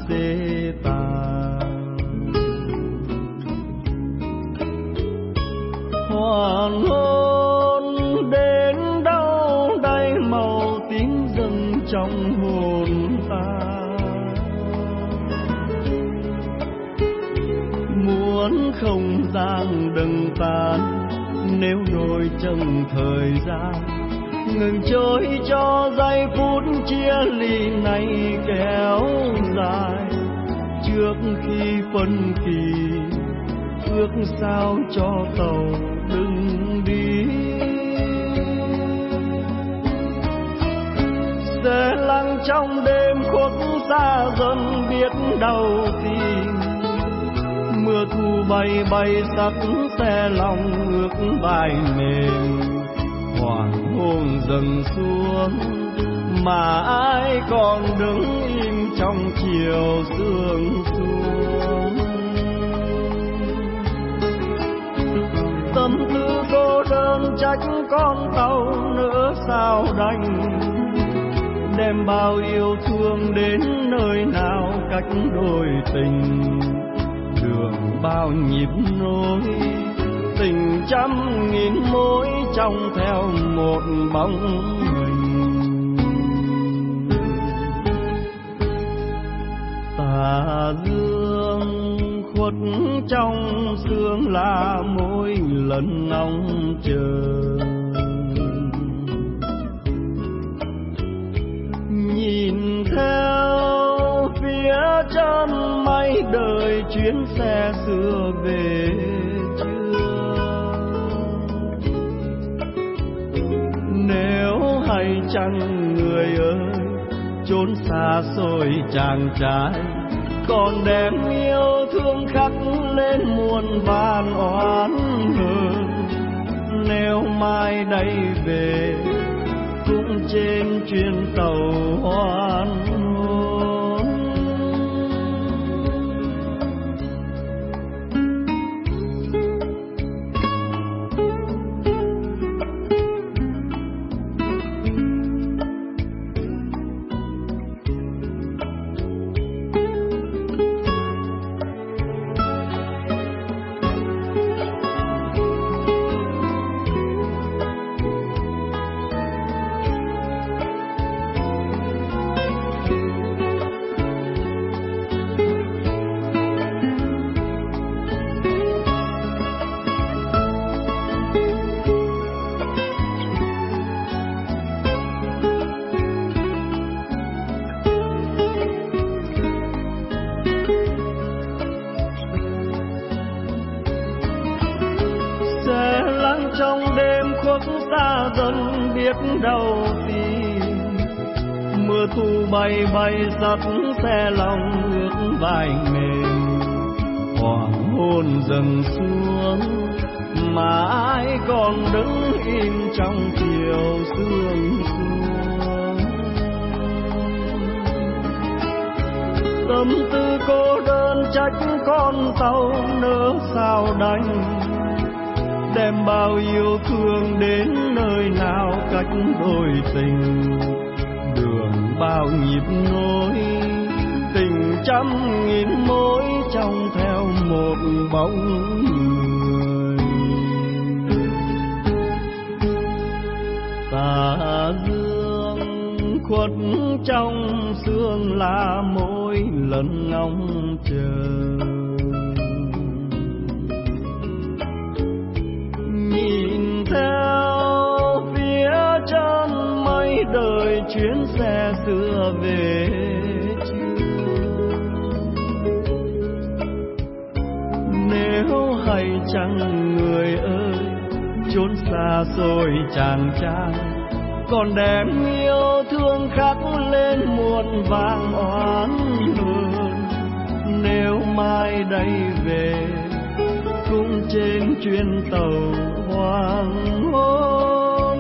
xê tàn. Hoàng hôn đến đâu đây màu tím dâng trong hồn ta, muốn không gian đừng tan nếu đôi chân thời gian ngừng trôi cho giây phút chia ly này kéo dài. Trước khi phân kỳ ước sao cho tàu đừng đi, sẽ lặng trong đêm khuất xa dần biết đâu tìm. Mưa thu bay bay sắc xe lòng ước vai mềm, hoàng hôn dần xuống mà ai còn đứng im trong chiều sương xuống. Tâm tư cô đơn trách con tàu nữa sao đành, đem bao yêu thương đến nơi nào cách đôi tình. Đường bao nhịp nối tình trăm nghìn mối trong theo một bóng hình. Tà dương khuất trong sương là mỗi lần ngóng chờ, nhìn theo phía chân mây đời chuyến xe xưa về chưa. Nếu hay chăng người ơi chốn xa xôi chàng trai, còn đem yêu thương khắc lên muôn vàn oán hờn. Nếu mai đây về cũng trên chuyến tàu hoan hôn. Trong đêm khuất xa dần biết đâu tìm. Mưa thu bay bay dắt xe lòng ước vai mềm, hoàng hôn dần xuống mà ai còn đứng im trong chiều sương xuống. Tâm tư cô đơn trách con tàu nỡ sao đành, đem bao yêu thương đến nơi nào cách đôi tình. Đường bao nhịp nối tình trăm nghìn mối trong theo một bóng người. Tà dương khuất trong sương là mỗi lần ngóng chờ, nhìn theo phía chân mây đời chuyến xe xưa về chưa. Nếu hay chăng người ơi chốn xa xôi chàng trai, còn đem yêu thương khắc lên muôn vàng oán hờn. Nếu mai đây về cũng trên chuyến tàu hoàng hôn.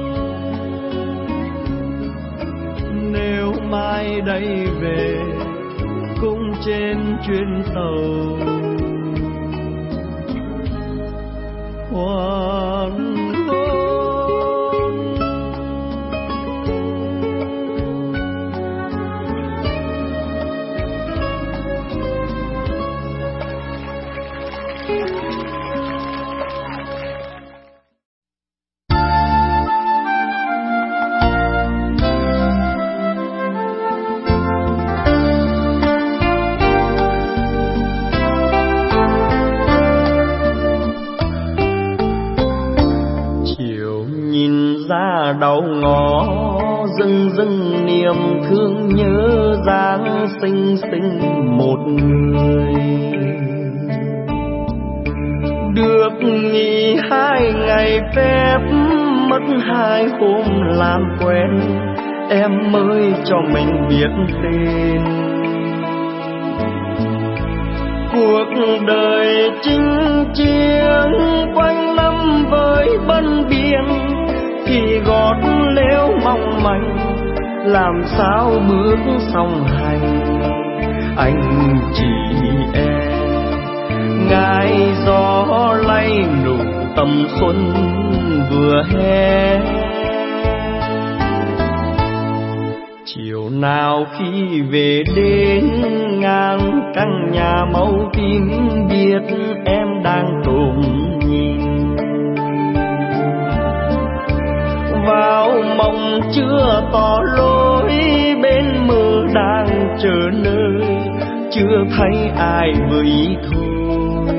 Nếu mai đây về cũng trên chuyến tàu hoàng hôn. đầu ngõ, dưng dưng niềm thương nhớ dáng xinh xinh một người. Được nghỉ 2 ngày phép, mất 2 hôm làm quen, em mới cho mình biết tên. Cuộc đời chinh chiến quanh năm với bân biên, thì gót lếu mong manh làm sao bước song hành. Anh chỉ em ngài gió lay nụ tầm xuân vừa hè. Chiều nào khi về đến ngang căn nhà màu tím, biết em đang trộm nhìn vào mộng chưa tỏ lối, bên mơ đang chờ nơi chưa thấy ai với ý thôi.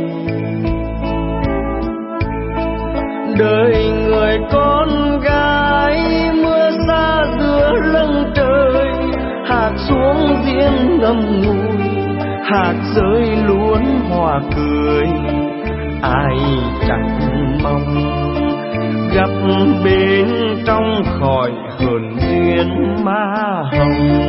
Đời người con gái mưa xa giữa lưng trời, hạt xuống riêng ngầm ngùi, hạt rơi luôn hòa cười. Ai chẳng mong gặp bên trong khỏi hờn duyên má hồng.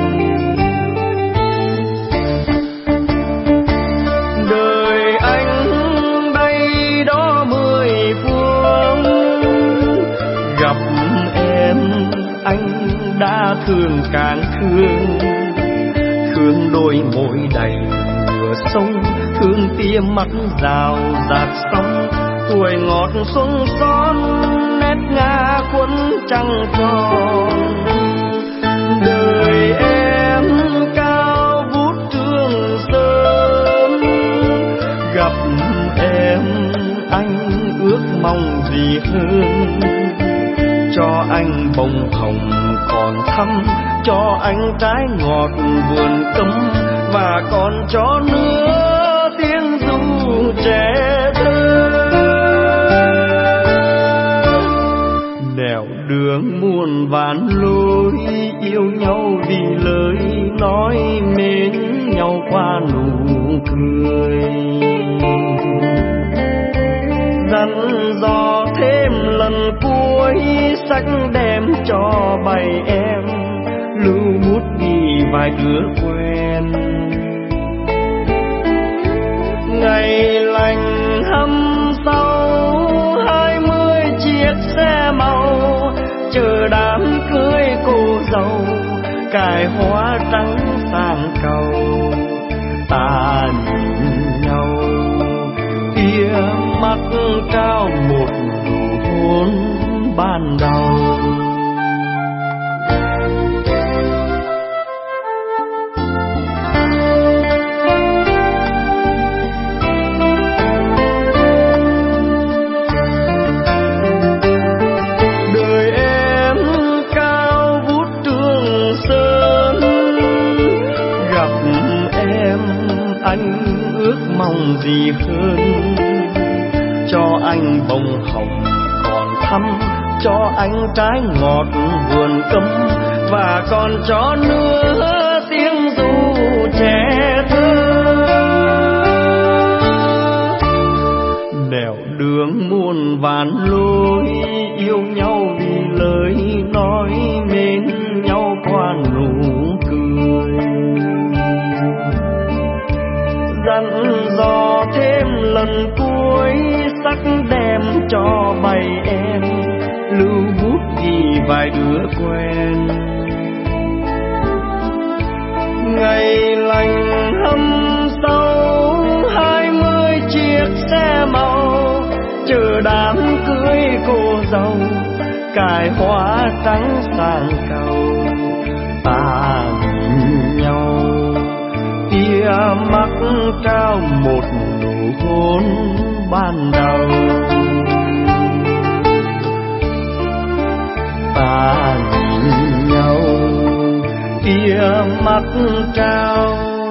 Đời anh đây đó 10 phương, gặp em anh đã thương càng thương. Thương đôi môi đầy mưa sông, thương tia mắt rào rạt sóng. Tuổi ngọt xuân son nét ngà khuôn trăng tròn. Đời em cao vút Trường Sơn, gặp em anh ước mong gì hơn. Cho anh bông hồng còn thắm, cho anh trái ngọt vườn cấm, và còn cho nữa tiếng ru trẻ thơ. Nẻo đường muôn vàn lối, yêu nhau vì lời nói, mến nhau qua nụ cười. Dặn dò thêm lần cuối, sách đem cho bầy em, lưu bút ghi vài đứa quen. Ngày lành hâm sau 20 chiếc xe màu, chờ đám cưới cô dâu, cài hoa trắng sang cầu. Ta nhìn nhau tia mắt trao một nụ hôn ban đầu. Đời em cao vút Trường Sơn, gặp em anh ước mong gì hơn. Cho anh bông hồng còn thắm, cho anh trái ngọt vườn cấm, và còn cho nữa tiếng ru trẻ thơ. Nẻo đường muôn vàn lối, yêu nhau vì lời nói, mến nhau qua nụ cười. Dặn dò thêm lần cuối, sắc đem cho bầy em, lưu bút ghi vài đứa quen. Ngày lành hâm sau 20 chiếc xe màu, chờ đám cưới cô dâu, cài hoa trắng sang cầu. Ta nhìn nhau tia mắt trao một nụ hôn ban đầu. Ta nhìn nhau tia mắt trao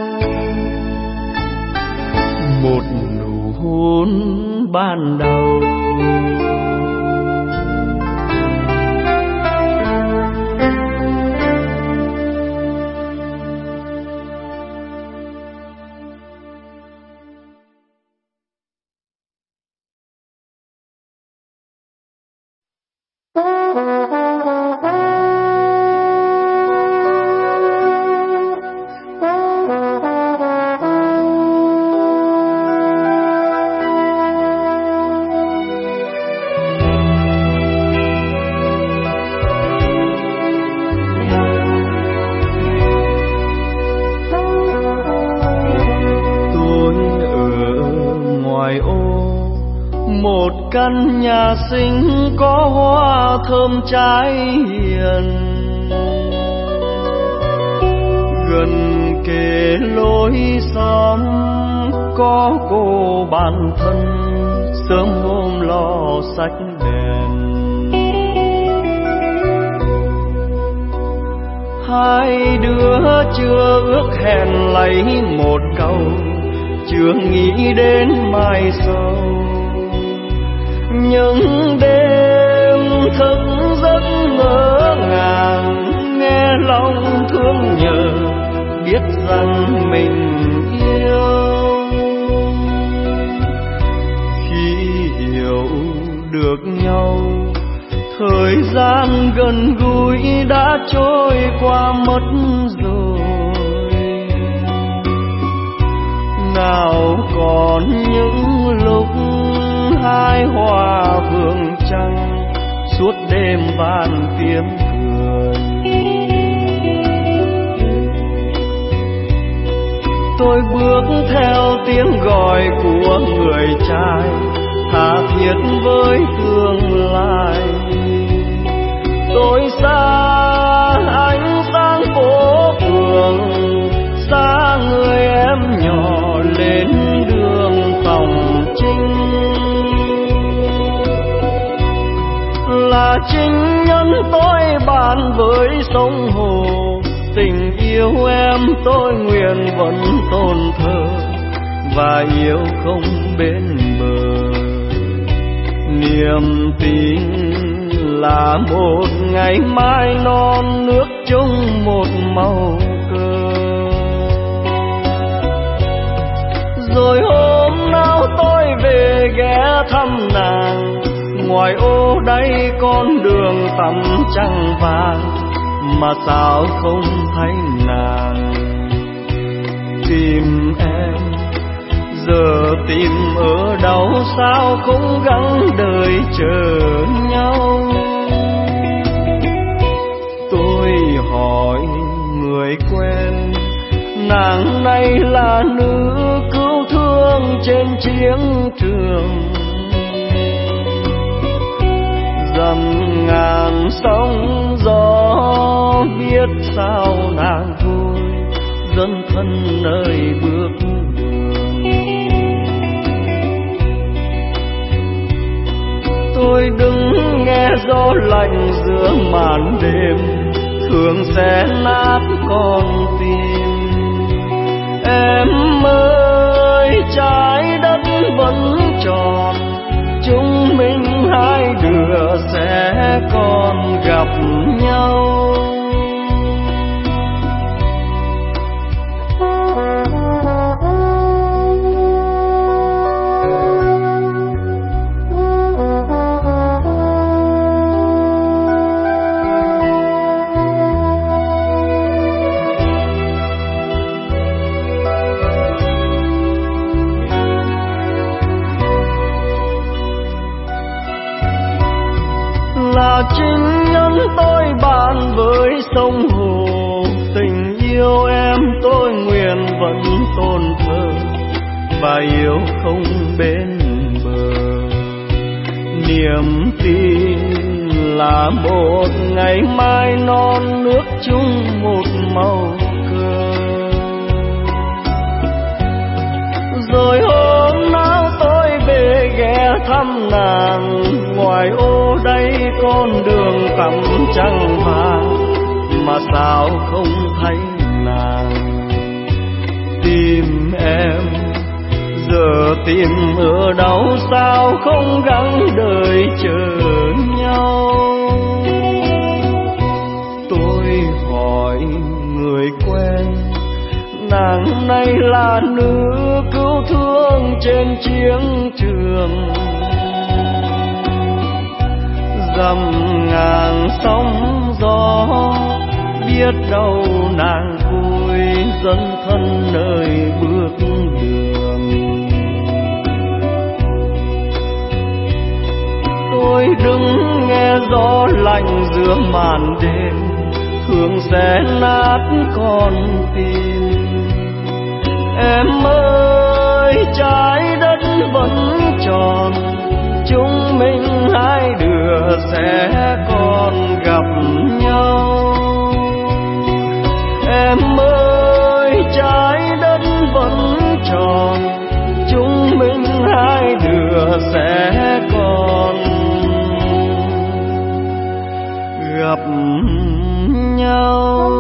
một nụ hôn ban đầu. một căn nhà xinh có hoa thơm trái hiền, gần kề lối xóm có cô bạn thân sớm hôm lo sách đèn. Hai đứa chưa ước hẹn lấy một câu, chưa nghĩ đến mai sau. Những đêm thức giấc ngỡ ngàng, nghe lòng thương nhớ, biết rằng mình yêu. Khi hiểu được nhau, thời gian gần gũi đã trôi qua mất rồi. Nào còn những lúc hai hoa vườn trăng, suốt đêm van tiếng cười. Tôi bước theo tiếng gọi của người trai, tha thiết với tương lai. Tôi xa ánh sáng phố phường, xa người em nhỏ lên đường Tòng Trinh. Là chính nhân tôi bàn với sông hồ, tình yêu em tôi nguyện vẫn tôn thờ, và yêu không bên bờ. Niềm tin là một ngày mai non nước chung một màu cờ. Rồi hôm nào tôi về ghé thăm nàng, ngoài ô đây con đường tắm trăng vàng, mà sao không thấy nàng. Tìm em giờ tìm ở đâu, sao không gắng đời chờ nhau. Tôi hỏi người quen, nàng này là nữ cứu thương trên chiến trường. Dầm ngàn sóng gió biết sao nàng vui, dân thân nơi bước đường. Tôi đứng nghe gió lạnh giữa màn đêm, thường sẽ nát con tim. Em ơi trái đất vẫn tròn, chúng mình hai đứa sẽ còn gặp nhau. Là chính nhân tôi bàn với sông hồ, tình yêu em tôi nguyện vẫn tôn thờ, và yêu không bên bờ. Niềm tin là một ngày mai non nước chung một màu cờ. Rồi hôm nào tôi về ghé thăm nàng, ngoài ô đây con đường tắm trăng vàng, mà sao không thấy nàng. Tìm em giờ tìm ở đâu, sao không gắng đời chờ nhau. Tôi hỏi người quen, nàng này là nữ cứu thương trên chiến trường. Dầm ngàn sóng gió biết đâu nàng vui, dân thân nơi bước đường. Tôi đứng nghe gió lạnh giữa màn đêm, thường sẽ nát con tim. Em ơi trái đất vẫn tròn, chúng mình hai đứa sẽ còn gặp nhau. Em ơi, trái đất vẫn tròn, chúng mình hai đứa sẽ còn gặp nhau.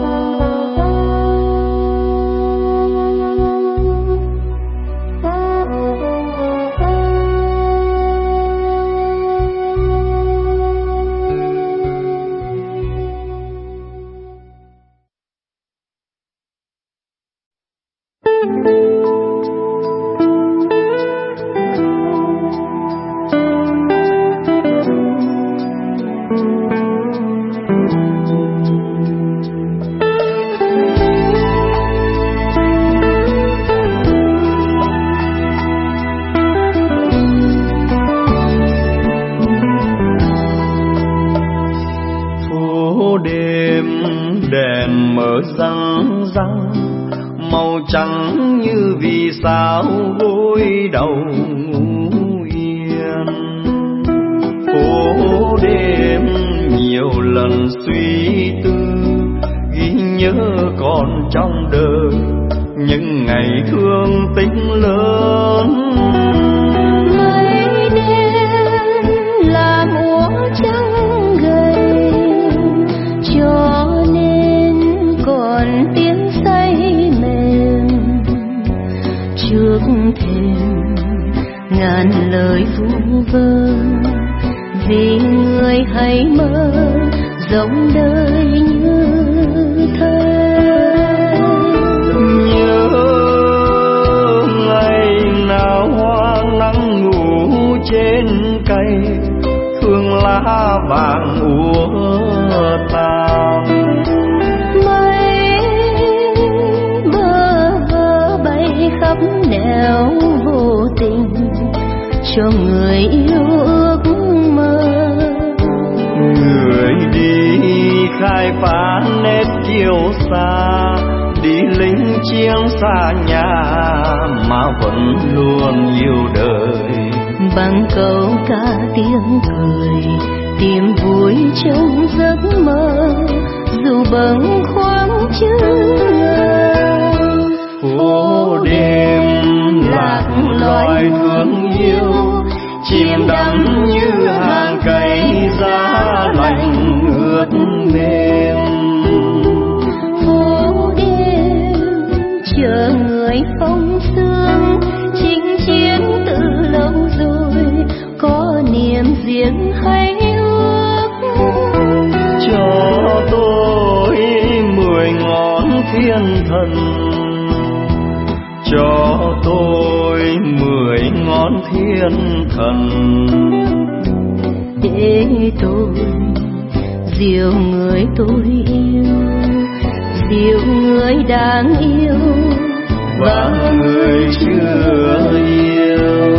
Răng răng màu trắng như vì sao gối đầu ngủ yên. Phố đêm nhiều lần suy tư, ghi nhớ còn trong đời những ngày thương tình lớn. Mây đen làm úa trắng gầy, cho còn tiếng say mềm trước thềm ngàn lời vu vơ. Vì người hãy mơ giống đời như thơ. Nhớ ngày nào hoa nắng ngủ trên cây, thương lá vàng úa tàn. Khắp nẻo vô tình cho người yêu ước mơ. Người đi khai phá nét kiêu xa, đi lính chiến xa nhà mà vẫn luôn yêu đời. Bằng câu ca tiếng cười tìm vui trong giấc mơ, dù bâng khuâng chưa phố đêm lạc loài thương yêu, chìm đắm như hàng cây giá lạnh ướt mềm. Phố đêm chờ người phong sương, chinh chiến từ lâu rồi, có niềm riêng hay ước. Cho tôi 10 ngón thiên thần, cho tôi 10 ngón thiên thần, để tôi dìu người tôi yêu, dìu người đang yêu và người chưa yêu.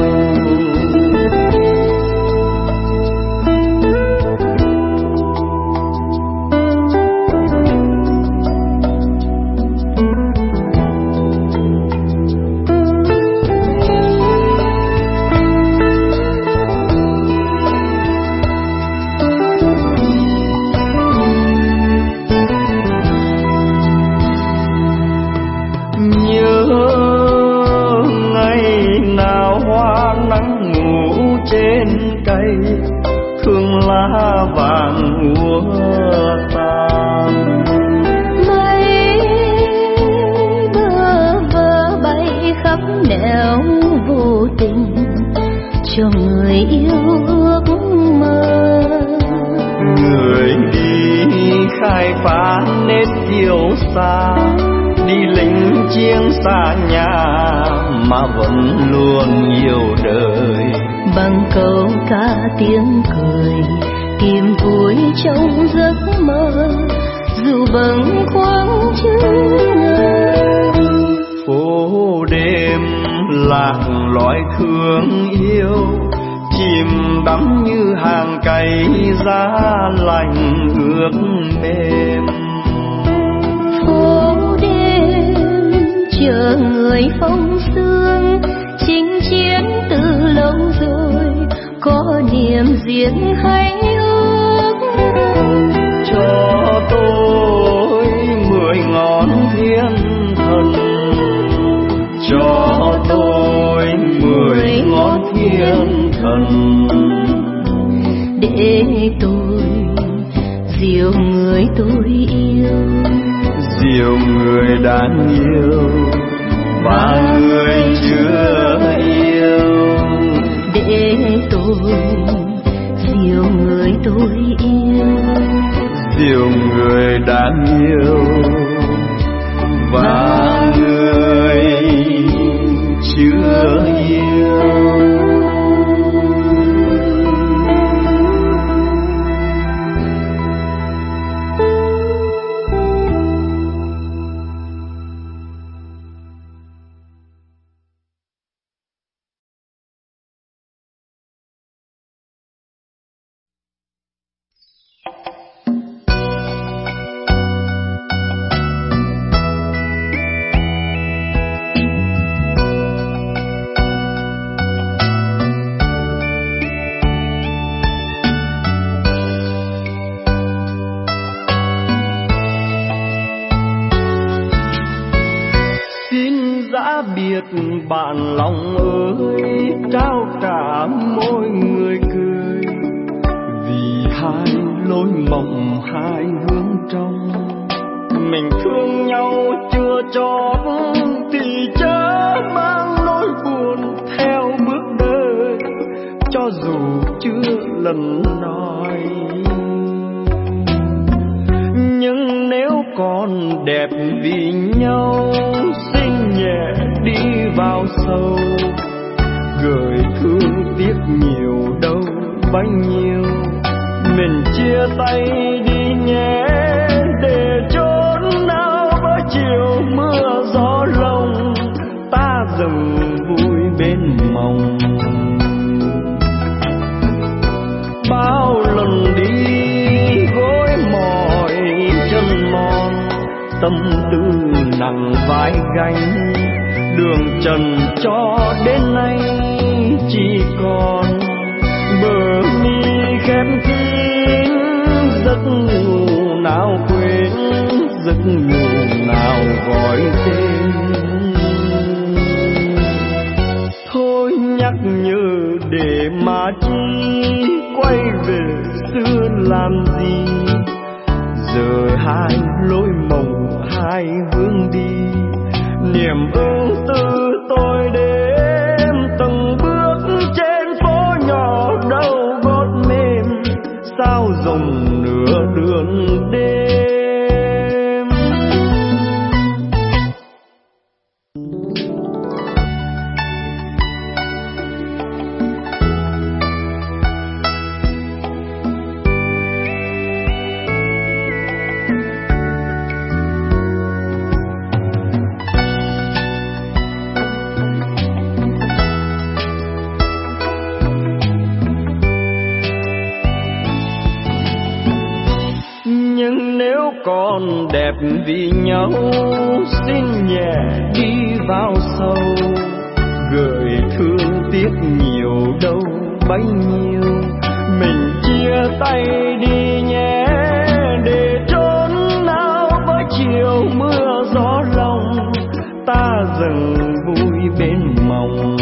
Thương lá vàng úa tàn. Mây bơ vơ bay khắp nẻo vô tình cho người yêu ước mơ. Người đi khai phá nét kiêu xa, đi lính chiến xa nhà mà vẫn luôn yêu đời. Bằng câu ca tiếng cười tìm vui trong giấc mơ, dù bâng khuâng chưa ngờ. Phố đêm lạc loài thương yêu, chìm đắm như hàng cây giá lạnh ướt mềm. Phố đêm chờ người phong sương, chinh chiến từ lâu rồi, có niềm riêng hay ước. Cho tôi 10 ngón thiên thần, cho tôi 10 ngón thiên thần, để tôi dìu người tôi yêu, dìu người đáng yêu và người chưa yêu. Để tôi dìu người tôi yêu, dìu người đáng yêu và người chưa yêu. Bạn lòng ơi, trao cả mỗi người cười, vì hai lối mộng hai hướng trong. Mình thương nhau chưa chót thì chớ mang nỗi buồn theo bước đời, cho dù chưa lần nói. Nhưng nếu còn đẹp vì nhau, xin nhẹ đi vào sâu, gửi thương tiếc nhiều đâu bấy nhiêu. Mình chia tay đi nhé, để chốn nào với chiều mưa gió lồng, ta dừng vui bên mộng. Bao lần đi gối mỏi chân mòn, tâm tư nặng vai gánh, đường trần cho đến nay chỉ còn bờ mi khép kín. Giấc ngủ nào quên, giấc ngủ nào gọi tên. Thôi nhắc nhớ để mà chi, quay về xưa làm gì. Giờ hai lối mộng hai hướng đi, niềm ưu tư tôi đêm từng bước trên phố nhỏ đâu gót mềm, sao dòng nửa đường đêm. Còn đẹp vì nhau, xin nhẹ đi vào sâu, gửi thương tiếc nhiều đâu bấy nhiêu. Mình chia tay đi nhé, để chốn nào với chiều mưa gió lòng, ta dừng vui bên mộng.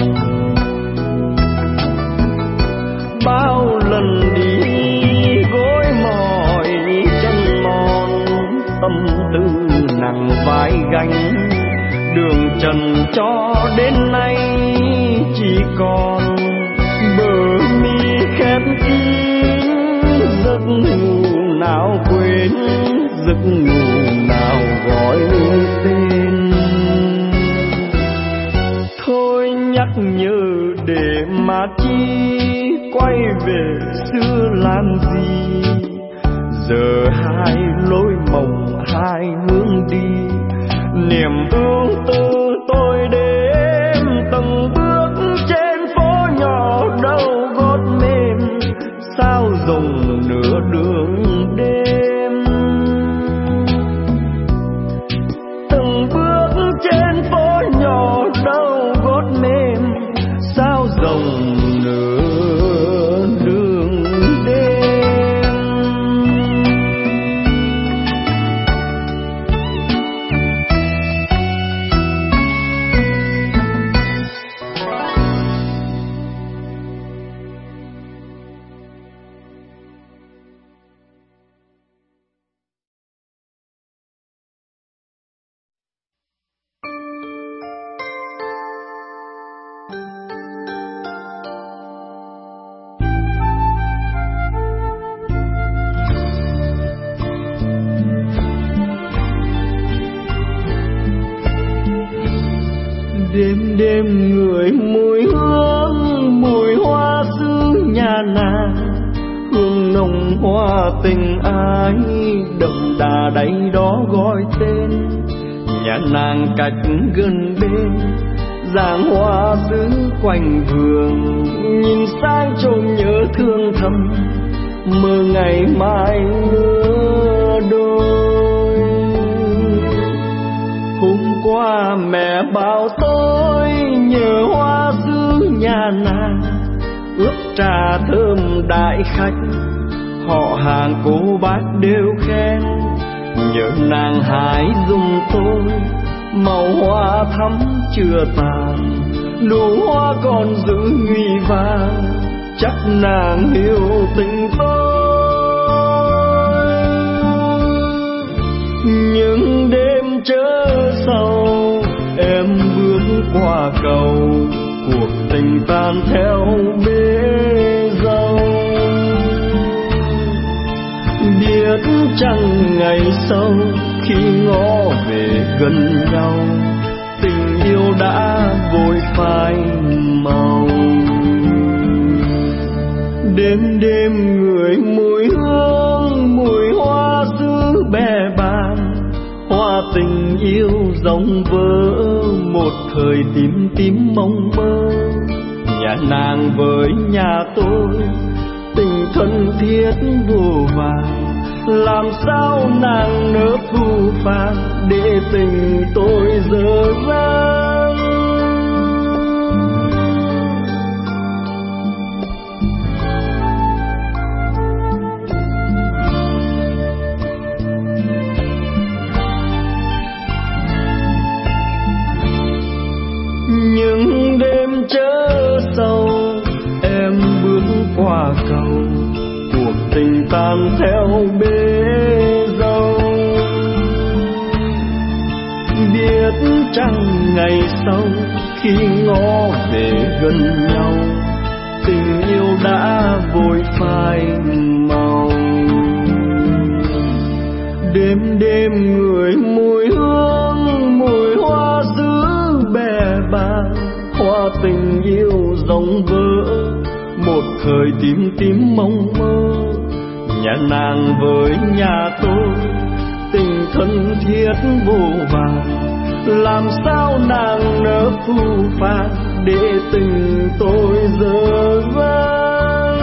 Bao lần đi gối mỏi chân mòn, tâm tư nặng vai gánh, đường trần cho đến nay chỉ còn bờ mi khép kín. Giấc ngủ nào quên, giấc ngủ nào gọi tên. Thôi nhắc nhớ để mà chi, quay về xưa làm gì. Giờ hai lối mộng hai hướng đi, niềm ưu tư tôi đêm từng bước trên phố nhỏ đâu gót mềm, sao dòng nửa đường đêm. Từng bước trên phố nhỏ đâu gót mềm, sao dòng nửa Đêm đêm ngửi mùi hương, mùi hoa xứ nhà nàng, hương nồng hoa tình ái, đậm đà đáy đó gọi tên. Nhà nàng cách gần bên, giàng hoa xứ quanh vườn, nhìn sang trông nhớ thương thầm, mơ ngày mai lứa đôi. Hôm qua mẹ bảo tôi nhớ hoa xứ nhà nàng, ướp trà thơm đại khách, họ hàng cô bác đều khen. Nhớ nàng hái giùm tôi, màu hoa thắm chưa tàn, nụ hoa còn giữ nguy vàng, chắc nàng hiểu tình tôi. Những đêm chớ sầu, em bước qua cầu, cuộc tình tan theo bể dâu. Biết chăng ngày sau khi ngó về gần nhau, tình yêu đã vội phai màu. Đêm đêm ngửi mùi hương, mùi hoa xứ bè bàng, hoa tình yêu rộng vỡ, một thời tím tím mong mơ. Nhà nàng với nhà tôi, tình thân thiết vô vàn, làm sao nàng nỡ phũ phàng để tình tôi dở dang. Những đêm chớ sầu, em bước qua cầu, cuộc tình tan theo bể dâu. Biết chăng ngày sau khi ngó về gần nhau, tình yêu đã vội phai màu. Đêm đêm ngửi mùi hương, mùi hoa xứ bè bàng, hoa tình yêu rộng vỡ, một thời tím tím mong mơ. Nhà nàng với nhà tôi, tình thân thiết vô vàn, làm sao nàng nỡ phũ phàng để tình tôi dở dang.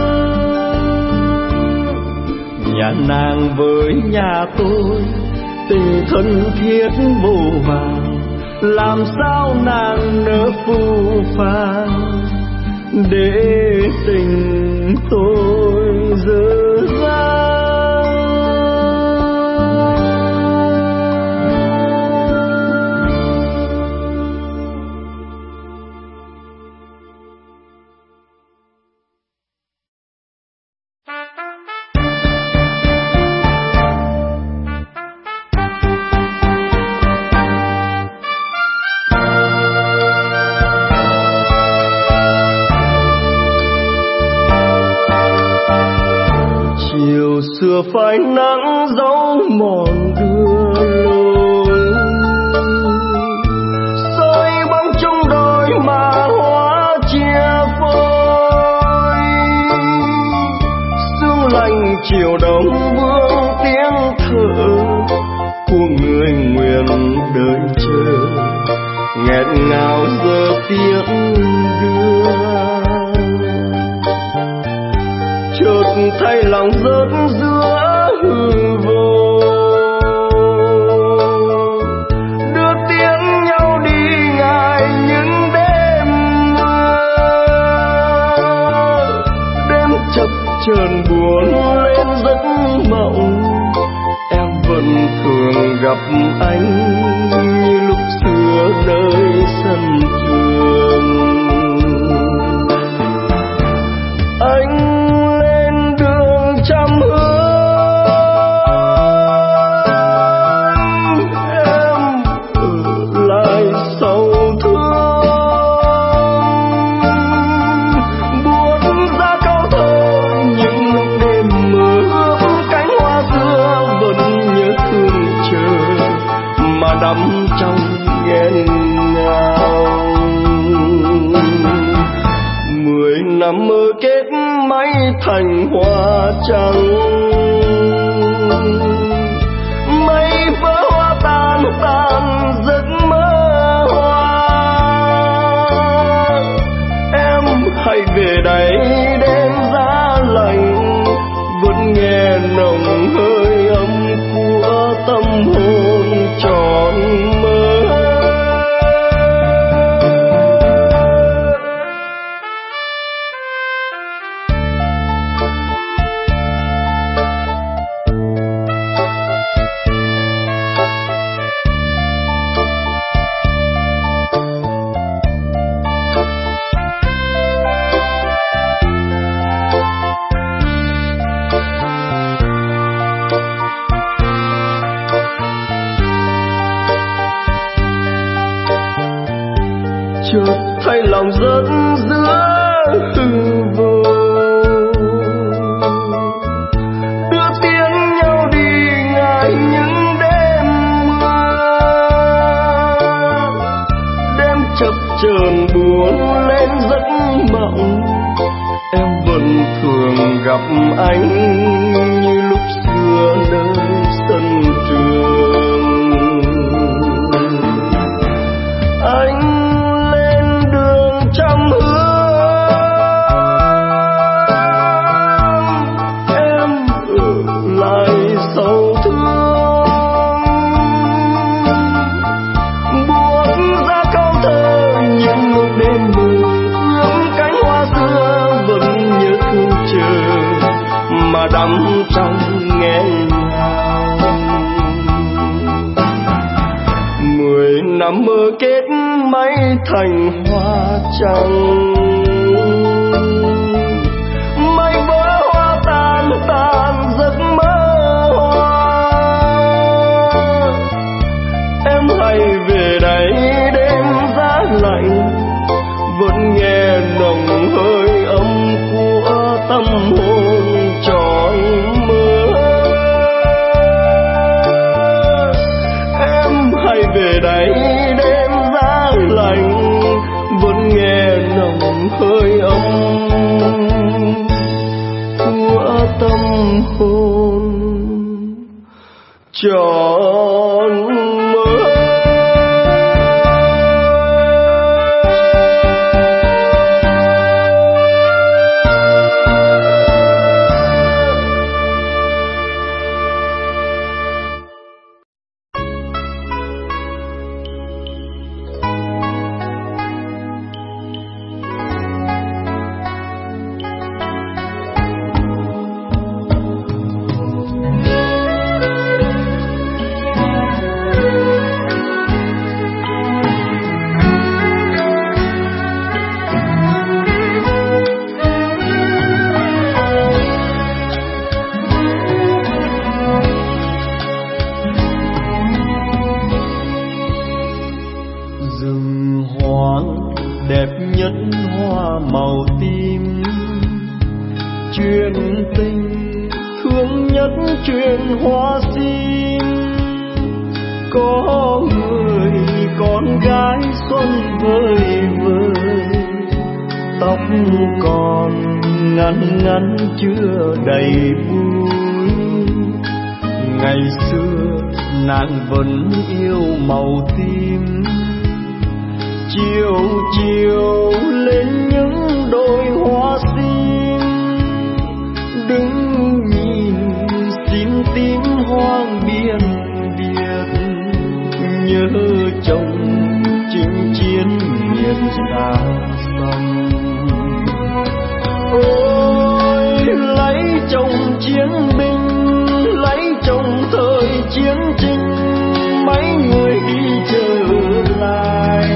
Nhà nàng với nhà tôi, tình thân thiết vô vàn, làm sao nàng nỡ phũ phàng để tình tôi dở dang. Xưa phai nắng dấu mòn đưa lối, soi bóng trong đôi mà hoa chia phôi. Sương lạnh chiều đông vương tiếng thở của người nguyện đợi chờ, nghẹn ngào giờ tiếng đưa. Chợt thay lòng rớt giữa hư vô, đưa tiếng nhau đi ngại những đêm mưa. Đêm chập chờn buồn lên giấc mộng, em vẫn thường gặp anh như lúc xưa nơi sân trường. Anh trăm hương, em ở lại sầu thương, buồn ra câu thơ những lúc đêm mưa ướt cánh hoa xưa, vẫn nhớ thương chờ mà đắm trong nghẹn ngào. kết mây thành hoa trắng. Mây vỡ hoa tan tan giấc mơ hoa. Em hãy về đây đêm giá lạnh, vẫn nghe nồng hơi ấm của tâm hồn tròn mơ. Chợt thấy lòng rớt giữa hư vô, đưa tiếng nhau đi ngại những đêm mưa. Đêm chập chờn buồn lên giấc mộng, em vẫn thường gặp anh như lúc xưa nơi sân trường. Anh trăm hương, em ở lại sầu thương. Buông ra câu thơ những lúc đêm mưa, ươm cánh hoa xưa vẫn nhớ thương chờ mà đắm trong nghẹn ngào. 10 năm mơ kết mây thành hoa trắng. Mây vỡ hoa tan tan giấc mơ hoa. Em hãy về đây đêm giá lạnh, vẫn nghe nồng hơi ấm của tâm hồn tròn mơ. Em hãy về đây đêm giá lạnh, vẫn nghe nồng hơi ấm của tâm hồn tròn mơ. Chưa đầy vui, ngày xưa nàng vẫn yêu màu tím. Chiều chiều lên những đôi hoa xin, đứng nhìn xin tím hoang biên biệt. Nhớ chồng chinh chiến miền xa xăm. Lấy chồng chiến binh, lấy chồng thời chiến tranh, mấy người đi trở lại.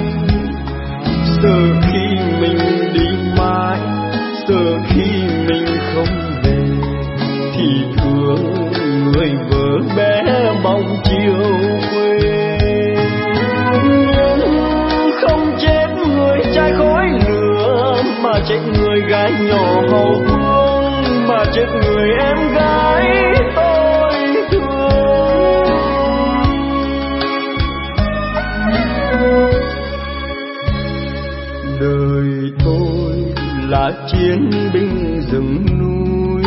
Sợ khi mình đi mãi, sợ khi mình không về, thì thương người vợ bé bóng chiều quê. Nhưng không chết người trai khói lửa, mà chết người gái nhỏ hầu phương, mà chết người em gái tôi thương. Đời tôi là chiến binh rừng núi,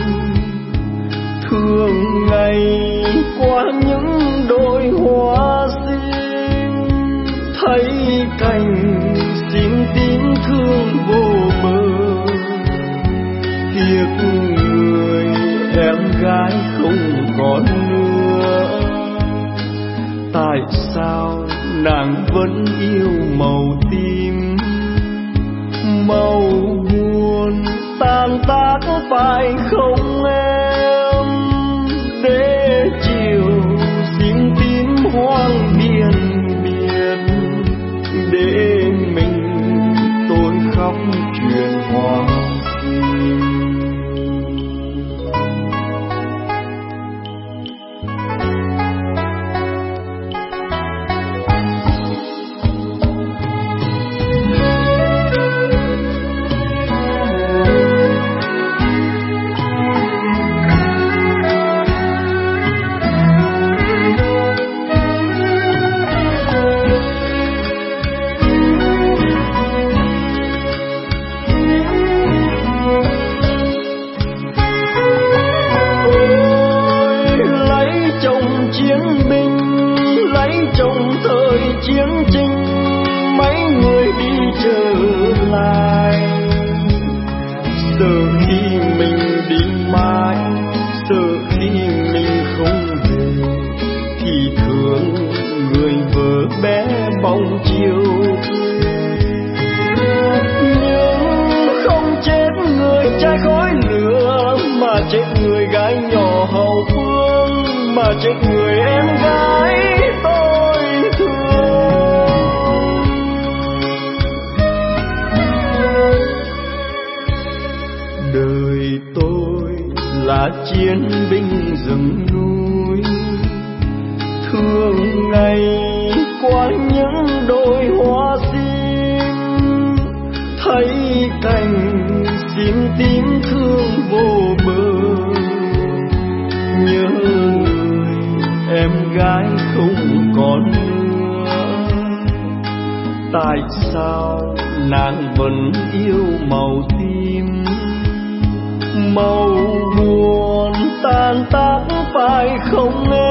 thường ngày qua những đồi hoa xinh, thấy cảnh xin tím thương vô bờ. Tiếc người em gái không còn nữa, tại sao nàng vẫn yêu màu tím, màu buồn tan tác phải không em? Để chiều xin tím hoang biên biệt, để mình tôi khóc chuyện hoa. Chiến tranh mấy người đi trở lại, sợ khi mình đi mãi, sợ khi mình không về, thì thương người vợ bé bóng chiều. Nhưng không chết người trai khói lửa, mà chết người gái nhỏ hậu phương, mà chết người em gái tôi thương. Đời tôi là chiến binh rừng núi, thường ngày qua những đồi hoa xinh, thấy cảnh xin tím thương vô bờ. Nhớ người em gái không còn nữa, tại sao nàng vẫn yêu màu tím, màu buồn tan tác phải không em?